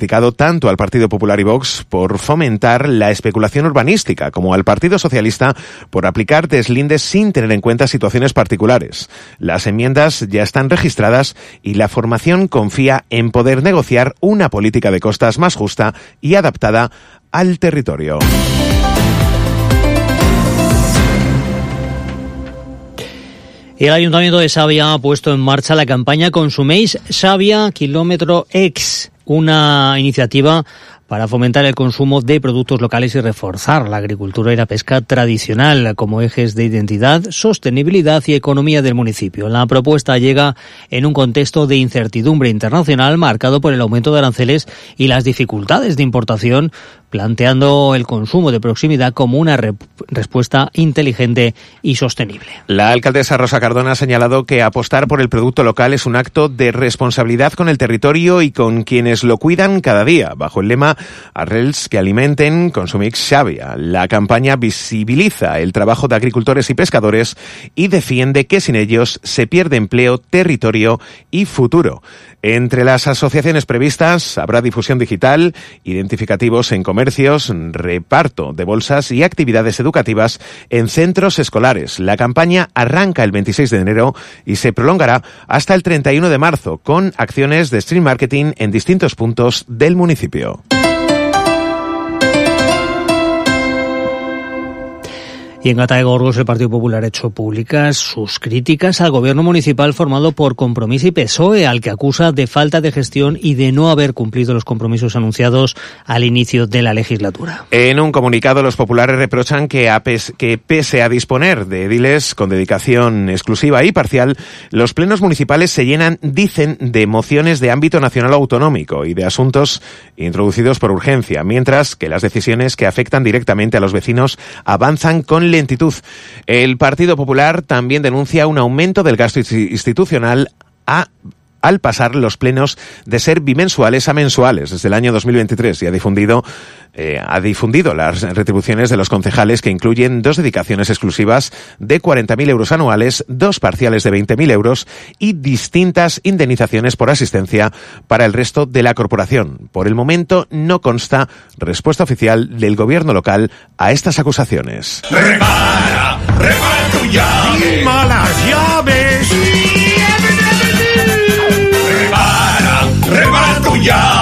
criticado tanto al Partido Popular y Vox por fomentar la especulación urbanística, como al Partido Socialista por aplicar deslindes sin tener en cuenta situaciones particulares. Las enmiendas ya están registradas y la formación confía en poder negociar una política de costas más justa y adaptada al territorio. El Ayuntamiento de Xàbia ha puesto en marcha la campaña Consumeix Xàbia Kilómetro X, una iniciativa para fomentar el consumo de productos locales y reforzar la agricultura y la pesca tradicional como ejes de identidad, sostenibilidad y economía del municipio. La propuesta llega en un contexto de incertidumbre internacional marcado por el aumento de aranceles y las dificultades de importación, planteando el consumo de proximidad como una respuesta inteligente y sostenible. La alcaldesa Rosa Cardona ha señalado que apostar por el producto local es un acto de responsabilidad con el territorio y con quienes lo cuidan cada día, bajo el lema Arrels que alimenten, Consumeix Xàbia. La campaña visibiliza el trabajo de agricultores y pescadores y defiende que sin ellos se pierde empleo, territorio y futuro. Entre las asociaciones previstas habrá difusión digital, identificativos en comercios, reparto de bolsas y actividades educativas en centros escolares. La campaña arranca el 26 de enero y se prolongará hasta el 31 de marzo con acciones de street marketing en distintos puntos del municipio. Y en Gata de Gorgos el Partido Popular ha hecho públicas sus críticas al gobierno municipal formado por Compromís y PSOE, al que acusa de falta de gestión y de no haber cumplido los compromisos anunciados al inicio de la legislatura. En un comunicado, los populares reprochan que pese a disponer de ediles con dedicación exclusiva y parcial, los plenos municipales se llenan, dicen, de mociones de ámbito nacional o autonómico y de asuntos introducidos por urgencia, mientras que las decisiones que afectan directamente a los vecinos avanzan con lentitud. El Partido Popular también denuncia un aumento del gasto institucional al pasar los plenos de ser bimensuales a mensuales desde el año 2023 y ha difundido las retribuciones de los concejales, que incluyen 2 dedicaciones exclusivas de 40.000 euros anuales, 2 parciales de 20.000 euros y distintas indemnizaciones por asistencia para el resto de la corporación. Por el momento no consta respuesta oficial del gobierno local a estas acusaciones. Repara tu llave. ¡Malas llaves! Repara tu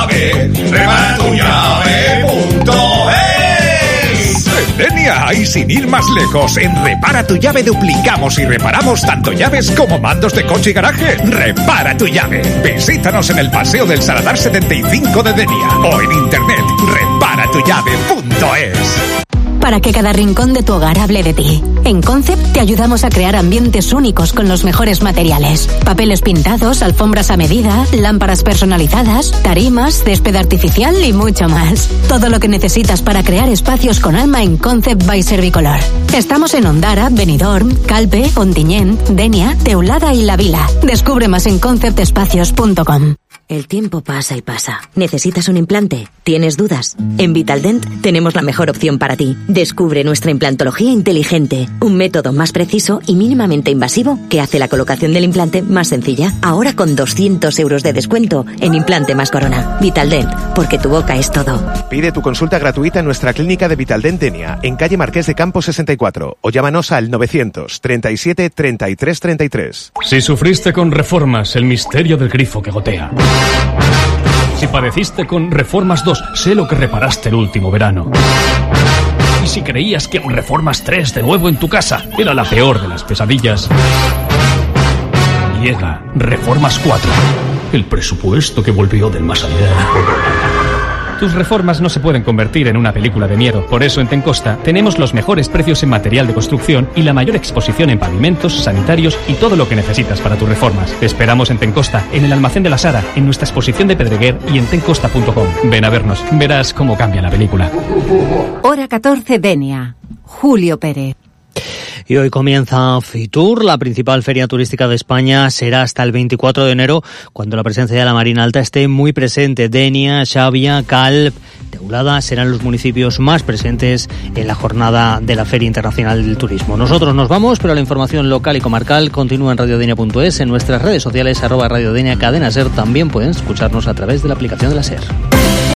llave.es. En Denia y sin ir más lejos, en Repara tu Llave duplicamos y reparamos tanto llaves como mandos de coche y garaje. Repara tu llave. Visítanos en el Paseo del Saladar 75 de Denia o en internet reparatuyave.es. Para que cada rincón de tu hogar hable de ti. En Concept te ayudamos a crear ambientes únicos con los mejores materiales. Papeles pintados, alfombras a medida, lámparas personalizadas, tarimas, césped artificial y mucho más. Todo lo que necesitas para crear espacios con alma en Concept by Servicolor. Estamos en Ondara, Benidorm, Calpe, Ontinyent, Denia, Teulada y La Vila. Descubre más en conceptespacios.com. El tiempo pasa y pasa. ¿Necesitas un implante? ¿Tienes dudas? En Vitaldent tenemos la mejor opción para ti. Descubre nuestra implantología inteligente, un método más preciso y mínimamente invasivo que hace la colocación del implante más sencilla. Ahora con 200 euros de descuento en implante más corona. Vitaldent, porque tu boca es todo. Pide tu consulta gratuita en nuestra clínica de Vitaldent Denia, en calle Marqués de Campos 64, o llámanos al 937 33 33. Si sufriste con Reformas, el misterio del grifo que gotea. Si padeciste con Reformas 2, sé lo que reparaste el último verano. Y si creías que un Reformas 3 de nuevo en tu casa era la peor de las pesadillas, llega Reformas 4, el presupuesto que volvió del más allá. Tus reformas no se pueden convertir en una película de miedo. Por eso en Tencosta tenemos los mejores precios en material de construcción y la mayor exposición en pavimentos, sanitarios y todo lo que necesitas para tus reformas. Te esperamos en Tencosta, en el almacén de la Sara, en nuestra exposición de Pedreguer y en tencosta.com. Ven a vernos, verás cómo cambia la película. Hora 14 Denia. Julio Pérez. Y hoy comienza Fitur, la principal feria turística de España. Será hasta el 24 de enero, cuando la presencia de la Marina Alta esté muy presente. Denia, Xàbia, Calp, Teulada serán los municipios más presentes en la jornada de la Feria Internacional del Turismo. Nosotros nos vamos, pero la información local y comarcal continúa en radiodenia.es, en nuestras redes sociales @radiodenia, Cadena SER. También pueden escucharnos a través de la aplicación de la SER.